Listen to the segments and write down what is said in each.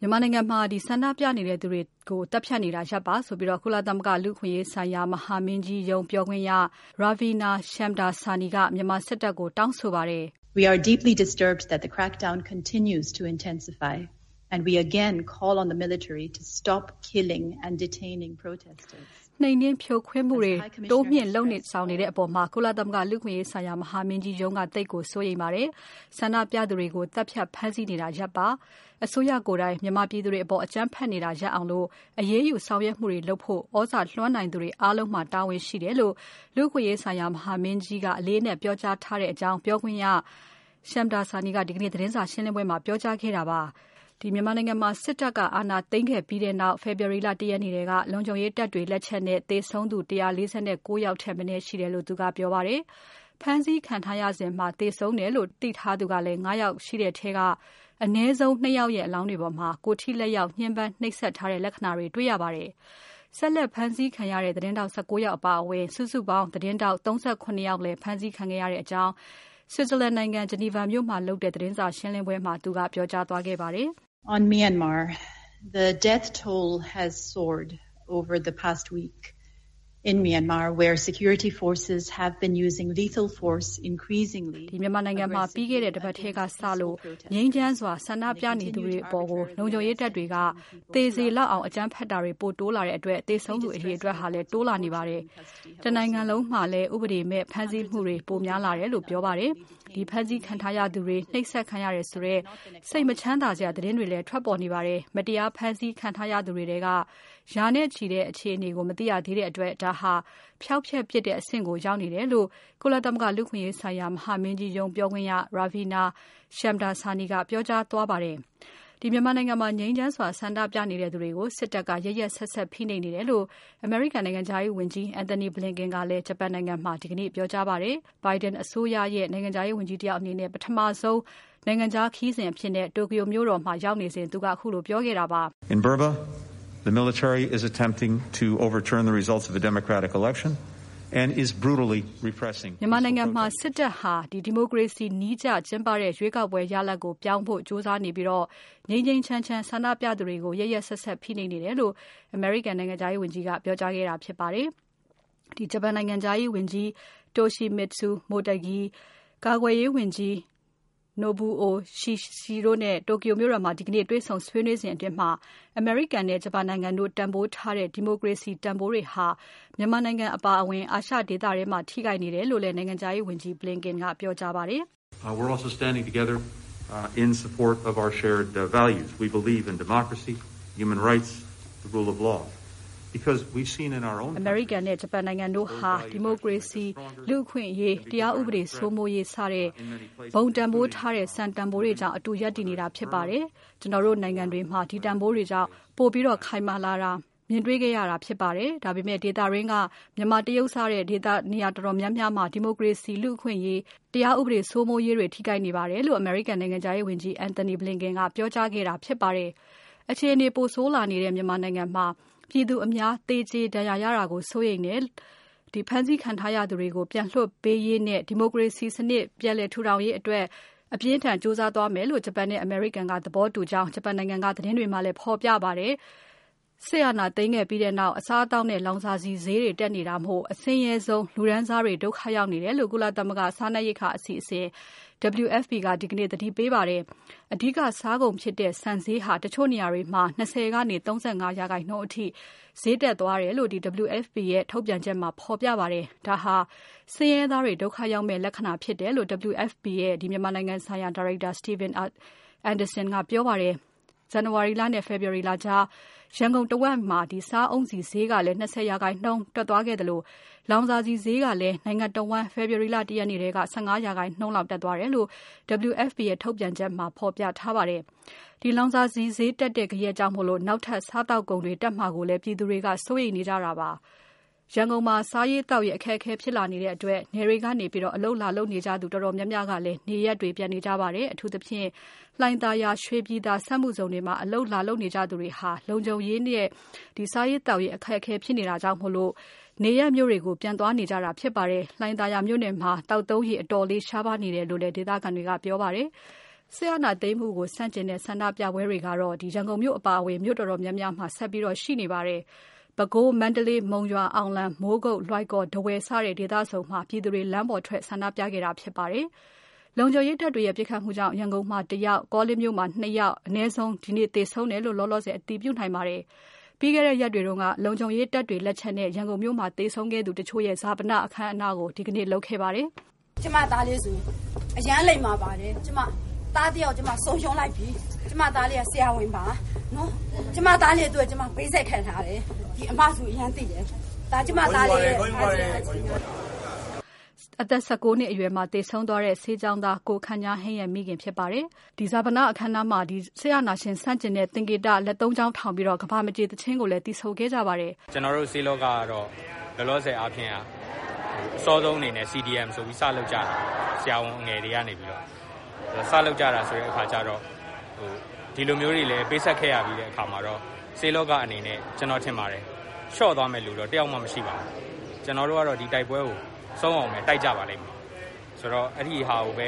မြန်မာနိုင်ငံမှာဆန္ဒပြနေတဲ့သူတွေကိုတပ်ဖြတ်နေတာရပ်ပါဆိုပြီးကုလသမဂ္ဂလူ့အခွင့်အရေးဆိုင်ရာမဟာမင်းကြီးရုံးပြောခွင့်ရ Ravina Shamdasani ကမြန်မာစစ်တပ်ကိုတောင်းဆိုပါတယ်။ We are deeply disturbed that the crackdown continues to intensify, and we again call on the military to stop killing and detaining protesters. နှိမ်နင်းဖြိုခွင်းမှုတွေတိုးမြင့်လုပ်နေဆောင်နေတဲ့အပေါ်မှာကုလသမဂ္ဂလူ့အခွင့်အရေးဆိုင်ရာမဟာမင်းကြီးရုံးကသိပ်ကိုစိုးရိမ်ပါတယ်။ဆန္ဒပြသူတွေကိုတပ်ဖြတ်ဖမ်းဆီးနေတာရပ်ပါ။အစိုးရကိုယ်တိုင်မြန်မာပြည်သူတွေအပေါ်အကြမ်းဖက်နေတာရပ်အောင်လို့အရေးယူဆောင်ရွက်မှုတွေလုပ်ဖို့ဩဇာလွှမ်းနိုင်သူတွေအားလုံးမှာတာဝန်ရှိတယ်လို့လူ့အခွင့်အရေးဆိုင်ရာမဟာမင်းကြီးကအလေးအနက်ပြောကြားထားတဲ့အကြောင်းပြောခွင့်ရ Shamdasani ကဒီကနေ့သတင်းစာရှင်းလင်းပွဲမှာပြောကြားခဲ့တာပါ။မြန်မာနိုင်ငံမှာစစ်တပ်ကအာဏာသိမ်းခဲ့ပြီးတဲ့နောက် February လ 1 ရက်နေ့ကလုံခြုံရေးတပ်တွေလက်ချက်နဲ့သေဆုံးသူ149ယောက်ထက်မနည်းရှိတယ်လို့သူကပြောပါတယ်။ဖမ်းဆီးခံထားရစဉ်မှာသေဆုံးတယ်လို့သိထားသူကလည်း9ယောက်ရှိတဲ့ထဲကအနည်းဆုံး2ယောက်ရဲ့အလောင်းတွေပေါ်မှာကိုယ်ထိလက်ရောက်ညှဉ်းပန်းနှိပ်စက်ထားတဲ့လက္ခဏာတွေတွေ့ရပါတယ်။ဆက်လက်ဖမ်းဆီးခံရတဲ့သတင်းတောက်19ယောက်အပါအဝင်စုစုပေါင်းသတင်းတောက်38ယောက်လည်းဖမ်းဆီးခံခဲ့ရတဲ့အကြောင်းSwitzerland နိုင်ငံ Geneva မြို့မှာလုပ်တဲ့သတင်းစာရှင်းလင်းပွဲမှာသူကပြောကြားသွားခဲ့ပါတယ်။ On Myanmar, the death toll has soared over the past week in Myanmar, where security forces have been using lethal force increasingly. မြန်မာနိုင်ငံမှာပြီးခဲ့တဲ့တစ်ပတ်ထဲကစလို့ငြိမ်းချမ်းစွာဆန္ဒပြနေသူတွေအပေါ်ကိုလုံခြုံရေးတပ်တွေကသေစေလောက်အောင်အကြမ်းဖက်တာတွေပိုတိုးလာတဲ့အတွက်သေဆုံးသူအရေအတွက်ဟာလည်းတိုးလာနေပါတယ်။တနိုင်ငံလုံးမှာလည်းဥပဒေမဲ့ဖမ်းဆီးမှုတွေပိုများလာတယ်လို့ပြောပါတယ်။ဒီဖမ်းဆီးခံထားရသူတွေနှိပ်စက်ခံရတယ်ဆိုတဲ့စိတ်မချမ်းသာစရာသတင်းတွေလည်းထွက်ပေါ်နေပါတယ်။မတရားဖမ်းဆီးခံထားရသူတွေကရာနဲ့ချီတဲ့အခြေအနေကိုမသိရသေးတဲ့အတွက်ဒါဟာဖျောက်ဖျက်ပစ်တဲ့အဆင့်ကိုရောက်နေတယ်လို့ကုလသမဂ္ဂလူ့အခွင့်အရေးဆိုင်ရာမဟာမင်းကြီးရုံးပြောခွင့်ရ Ravina Shamdasani ကပြောကြားသွားပါတယ်။မြန်မာနိုင်ငံမှာငြိမ်းချမ်းစွာဆန္ဒပြနေတဲ့သူတွေကိုစစ်တပ်ကရက်ရက်ဆက်ဆက်ဖိနှိပ်နေတယ်လို့အမေရိကန်နိုင်ငံခြားရေးဝန်ကြီး Antony Blinken ကလည်းဂျပန်နိုင်ငံမှာဒီကနေ့ပြောကြားပါတယ်။ Biden အစိုးရရဲ့နိုင်ငံခြားရေးဝန်ကြီးတယောက်အနေနဲ့ပထမဆုံးနိုင်ငံခြားခရီးစဉ်အဖြစ်နဲ့တိုကျိုမြို့တော်မှာရောက်နေစဉ်သူကအခုလိုပြောခဲ့တာပါ။ In Burma, the military is attempting to overturn the results of a democratic election and is brutally repressing. မြန်မာနိုင်ငံမှာစစ်တပ်ဟာဒီမိုကရေစီနည်းကျကျင်းပတဲ့ရွေးကောက်ပွဲရလဒ်ကိုပြောင်းဖို့ကြိုးစားနေပြီးငြိမ်းငြိမ်းချမ်းချမ်းဆန္ဒပြသူတွေကိုရက်ရက်ဆက်ဆက်ဖိနှိပ်နေတယ်လို့အမေရိကန်နိုင်ငံခြားရေးဝန်ကြီးကပြောကြားခဲ့တာဖြစ်ပါတယ်။ဂျပန်နိုင်ငံခြားရေးဝန်ကြီး Toshimitsu Motegi ကာကွယ်ရေးဝန်ကြီး Nobuo Kishi တို့နဲ့တိုကျိုမြို့တော်မှာဒီကနေ့တွေ့ဆုံဆွေးနွေးစဉ်အတွင်းအမေရိကန်နဲ့ဂျပန်နိုင်ငံတို့တန်ဖိုးထားတဲ့ဒီမိုကရေစီတန်ဖိုးတွေဟာမြန်မာနိုင်ငံအပါအဝင်အာရှဒေသထဲမှာထိခိုက်နေတယ်လို့လည်းနိုင်ငံခြားရေးဝန်ကြီး Blinken ကပြောကြားပါတယ်။ We're also standing together in support of our shared values. We believe in democracy, human rights, the rule of law. Because we've seen in our own American နဲ့ဂျပန်နိုင်ငံတို့ဟာဒီမိုကရေစီလူ့အခွင့်အရေးတရားဥပဒေစိုးမိုးရေးစတဲ့ဘုံတန်ဖိုးထားတဲ့စံတန်ဖိုးတွေကြောင့်အတူရပ်တည်နေတာဖြစ်ပါတယ်။ကျွန်တော်တို့နိုင်ငံတွေမှာဒီတန်ဖိုးတွေကြောင့်ပိုပြီးခိုင်မာလာတာမြင်တွေ့ခဲ့ရတာဖြစ်ပါတယ်။ဒါပေမဲ့ဒေသရင်းကမြန်မာတရုတ်စားတဲ့ဒေသနေရာတော်တော်များများမှာဒီမိုကရေစီလူ့အခွင့်အရေးတရားဥပဒေစိုးမိုးရေးတွေထိခိုက်နေပါတယ်လို့ American နိုင်ငံခြားရေးဝန်ကြီး Antony Blinken ကပြောကြားခဲ့တာဖြစ်ပါတယ်။အခြေအနေပိုဆိုးလာနေတဲ့မြန်မာနိုင်ငံမှာပြည်သူအများသေကြေဒဏ်ရာရတာကိုစိုးရိမ်တယ်ဖမ်းဆီးခံထားရသူတွေကိုပြန်လွှတ်ပေးရေးနဲ့ဒီမိုကရေစီစနစ်ပြန်လည်ထူထောင်ရေးအတွက်အပြင်းထန်ကြိုးစားသွားမယ်လို့ဂျပန်နဲ့အမေရိကန်ကသဘောတူကြောင်းဂျပန်နိုင်ငံကသတင်းတွေမှာလည်းဖော်ပြပါတယ်။စစ်အာဏာသိမ်းခဲ့ပြီးတဲ့နောက်အစားအသောက်နဲ့လောင်စာဆီဈေးတွေတက်နေတာမို့အဆင်းရဲဆုံးလူဒန်းစားတွေဒုက္ခရောက်နေတယ်လို့ကုလသမဂ္ဂစားနပ်ရိက္ခာအစီအစဉ်WFP ကဒီကနေ့သတိပေးပါတယ်။အဓိကစားကုန်ဖြစ်တဲ့ဆန်ဈေးဟာတချို့နေရာတွေမှာ20ကနေ35%အထိဈေးတက်သွားတယ်လို့WFP ရဲ့ထုတ်ပြန်ချက်မှာဖော်ပြပါတယ်။ဒါဟာဆင်းရဲသားတွေဒုက္ခရောက်မဲ့လက္ခဏာဖြစ်တယ်လို့WFP ရဲ့မြန်မာနိုင်ငံဆိုင်ရာဒါရိုက်တာ Stephen Anderson ကပြောပါတယ်။ဇန်နဝါရီလနဲ့ဖေဖော်ဝါရီလကြားရန်ကုန်တဝက်မှာစားအုန်းဆီဈေးကလည်း20%တက်သွားခဲ့တယ်လို့လောင်စာဆီဈေးကလည်းနိုင်ငံတဝက်ဖေဖော်ဝါရီလ1ရက်နေ့က15%လောက်တက်သွားတယ်လို့ WFP ရဲ့ထုတ်ပြန်ချက်မှာဖော်ပြထားပါတယ်။ဒီလောင်စာဆီဈေးတက်တဲ့ကြရက်ကြောင့်နောက်ထပ်စားတောက်ကုန်တွေတက်မှာကိုလည်းပြည်သူတွေကစိုးရိမ်နေကြတာပါ။ရန်ကုန်မှာစားရေးတောက်ရေးအခက်အခဲဖြစ်လာနေတဲ့အတွက်နယ်တွေကနေအလုပ်လာလုပ်နေကြသူတော်တော်များများကလည်းနေရက်တွေပြန်နေကြပါတယ်အထူးသဖြင့်လှိုင်သာယာရွှေပြည်သာစက်မှုဇုံတွေမှာအလုပ်လာလုပ်နေကြသူတွေဟာလုံခြုံရေးနဲ့စားရေးတောက်ရေးအခက်အခဲဖြစ်နေတာကြောင့်နေရက်မြို့တွေကိုပြန်သွားနေကြတာဖြစ်ပါတယ်။လှိုင်သာယာမြို့နယ်မှာတောက်သုံးရေအတော်လေးရှားပါးနေတယ်လို့လည်းဒေသခံတွေကပြောပါတယ်။စစ်အာဏာသိမ်းမှုကိုဆန့်ကျင်တဲ့ဆန္ဒပြပွဲတွေကတော့ရန်ကုန်မြို့အပါအဝင်မြို့တော်တော်များများမှာဆက်ပြီးရှိနေပါတယ်။ပဲခူး၊မန္တလေး၊မုံရွာ၊အောင်လံ၊မိုးကုတ်၊လွိုင်ကော်၊ထားဝယ်စတဲ့ဒေသစုံမှာပြည်သူတွေလမ်းပေါ်ထွက်ဆန္ဒပြခဲ့တာဖြစ်ပါတယ်။လုံခြုံရေးတပ်တွေရဲ့ပစ်ခတ်မှုကြောင့်ရန်ကုန်မှာ1 ယောက်၊ကောလင်းမြို့မှာ2 ယောက်အနည်းဆုံးဒီနေ့သေဆုံးတယ်လို့လောလောဆယ်အတည်ပြုနိုင်ပါတယ်။ပြီးခဲ့တဲ့ရက်တွေတုန်းကလုံခြုံရေးတပ်တွေလက်ချက်နဲ့ရန်ကုန်မြို့မှာသေဆုံးခဲ့သူတချို့ရဲ့ဈာပနအခမ်းအနားကိုဒီကနေ့လုပ်ခဲ့ပါတယ်။ကျမသားလေးဆိုအရန်လိမ်မာပါတယ်။ကျမသားတယောက်ကျမဆုံးရှုံးလိုက်ပြီ။ကျမသားလေးကဆရာဝန်ပါနော်။ကျမသားလေးအတွက်ကျမဗိတ်ဆက်ခံထားတယ်။ဒီအမဆိုအရန်သိတယ်။ဒါကျမသားလေးရဲ့အသက်19နှစ်အရွယ်မှာသေဆုံးသွားတဲ့ဆေးကျောင်းသားကိုခန့်ညာဟင်းရဲ့မိခင်ဖြစ်ပါတယ်။ဒီဈာပနအခမ်းအနားမှာဆေးအာဏာရှင်ဆန့်ကျင်တဲ့သင်္ကေတလက်သုံးချောင်းထောင်ပြီးကမ္ဘာမကြေသချင်းကိုလည်းတီးဆိုခဲ့ကြပါတယ်။ကျွန်တော်တို့ဆေးလောကကတော့လောလောဆယ်အားဖြင့်အစောဆုံးအနေနဲ့ CDM ဆိုပြီးစလုပ်ကြတာဆရာဝန်ငယ်တွေကနေပြီးတော့စလုပ်ကြတာဆိုတဲ့အခါကျတော့ဒီလိုမျိုးတွေလည်းပေးဆက်ခဲ့ရပြီးတဲ့အခါမှာတော့ဆေးလောကအနေနဲ့ကျွန်တော်ထင်ပါတယ်ရှော့သွားမယ်လို့တော့တယောက်မှမရှိပါဘူး။ကျွန်တော်တို့ကတော့ဒီတိုက်ပွဲကိုဆုံးအောင်ပဲတိုက်ကြပါလိမ့်မယ်ဆိုတော့အဲ့ဒီဟာကိုပဲ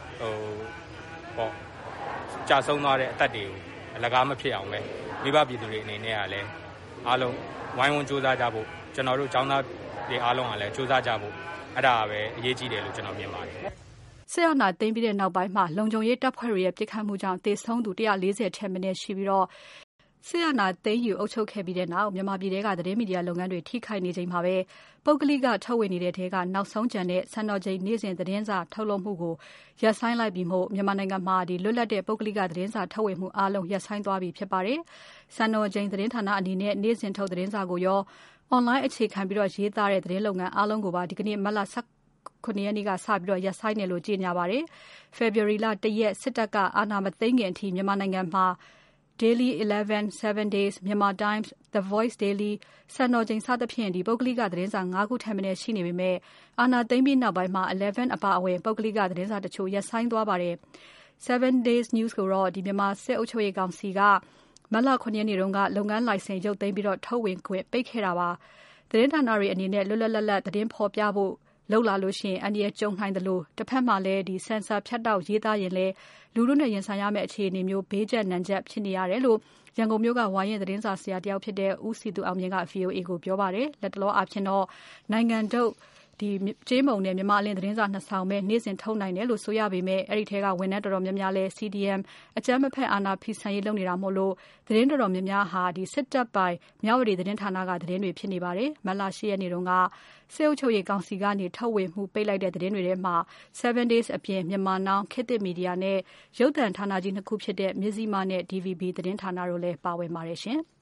ကြာဆုံးသွားတဲ့အသက်တွေကိုအလကားမဖြစ်အောင်ပဲမိဘပြည်သူတွေအနေနဲ့ကလည်းအားလုံးဝိုင်းဝန်းစူးစမ်းကြဖို့ကျွန်တော်တို့ចောင်းသားတွေအားလုံးကလည်းစူးစမ်းကြဖို့အဲ့ဒါပဲအရေးကြီးတယ်လို့ကျွန်တော်မြင်ပါတယ်စစ်အာဏာသိမ်းပြီးတဲ့နောက်ပိုင်းမှာလုံခြုံရေးတပ်ဖွဲ့တွေရဲ့ပစ်ခတ်မှုကြောင့်သေဆုံးသူ140ထက်မနည်းရှိပြီးစစ်အာဏာသိမ်းယူအုပ်ချုပ်ခဲ့ပြီးတဲ့နောက်မြန်မာပြည်ကသတင်းမီဒီယာလုပ်ငန်းတွေထိခိုက်နေချိန်မှာပဲပုဂ္ဂလိကထုတ်ဝေနေတဲ့ထဲကနောက်ဆုံးကျန်တဲ့စံတော်ချိန်နေ့စဉ်သတင်းစာထုတ်လုပ်မှုကိုရပ်ဆိုင်းလိုက်ပြီးမို့မြန်မာနိုင်ငံမှာလွတ်လပ်တဲ့ပုဂ္ဂလိကသတင်းစာထုတ်ဝေမှုအားလုံးရပ်ဆိုင်းသွားပြီဖြစ်ပါတယ်။စံတော်ချိန်သတင်းဌာနအနေနဲ့နေ့စဉ်ထုတ်သတင်းစာကိုရော online အခြေခံပြီးရေးသားတဲ့သတင်းလုပ်ငန်းအားလုံးကိုပါဒီကနေ့မတ်လ9 ရက်နေ့ကစပြီးရပ်ဆိုင်းတယ်လို့ကြေညာပါတယ်။ February လ1ရက်စစ်တပ်ကအာဏာမသိမ်းခင်အထိမြန်မာနိုင်ငံမှာDaily 11, 7 Days, Myanmar Times, The Voice Daily, စံတော်ချိန်စသဖြင့်ပုဂ္ဂလိကသတင်းစာ5ခုထက်မနည်းရှိနေပေမဲ့အာဏာသိမ်းပြီးနောက်ပိုင်းမှာ11အပါအဝင်ပုဂ္ဂလိကသတင်းစာတချို့ရပ်ဆိုင်းသွားပါတယ်။ 7 Days News ကိုတော့မြန်မာစစ်အုပ်ချုပ်ရေးကောင်စီကမတ်လ9 ရက်နေ့တုန်းကလုပ်ငန်းလိုင်စင်ရုပ်သိမ်းပြီးထုတ်ဝေခွင့်ပိတ်ခဲ့တာပါ။သတင်းဌာနတွေအနေနဲ့လွတ်လွတ်လပ်လပ်သတင်းဖော်ပြဖို့လုပ်လာလို့ရှိရင်အန္တရာယ်ကြုံနိုင်တယ်လို့တစ်ဖက်မှာလည်းဆင်ဆာဖြတ်တောက်ရေးသားရင်လည်းလူထုနဲ့ရင်ဆိုင်ရမယ့်အခြေအနေမျိုးဘေးကျပ်နံကျပ်ဖြစ်နေရတယ်လို့ရန်ကုန်မြို့ကဝါရင်သတင်းစာဆရာတယောက်ဖြစ်တဲ့ဦးစီသူအောင်မြင့်က VOA ကိုပြောပါတယ်။လက်တလောအဖြစ်တော့နိုင်ငံထုတ်ကြေးမုံနဲ့မြန်မာအလင်းသတင်းစာ2စောင်ပဲနေ့စဉ်ထုတ်နိုင်တယ်လို့ဆိုရပေမဲ့အဲ့ဒီထဲကဝန်ထမ်းတော်တော်များများလဲ CDM အကြမ်းမဖက်အာဏာဖီဆန်ရေးလုပ်နေတာမို့လို့သတင်းတော်တော်များများဟာစစ်တပ်ပိုင်မြဝတီသတင်းဌာနကသတင်းတွေဖြစ်နေပါတယ်။မတ်လ10 ရက်နေ့တုန်းကစစ်အုပ်ချုပ်ရေးကောင်စီကနေထုတ်ဝေမှုပိတ်လိုက်တဲ့သတင်းတွေထဲမှာ7 Days အပြင်မြန်မာနောင်ခေတ်သစ်မီဒီယာနဲ့ရုပ်သံဌာနကြီး2ခုဖြစ်တဲ့မြစည်းမနဲ့ DVB သတင်းဌာနတို့လည်းပါဝင်ပါတယ်ရှင်။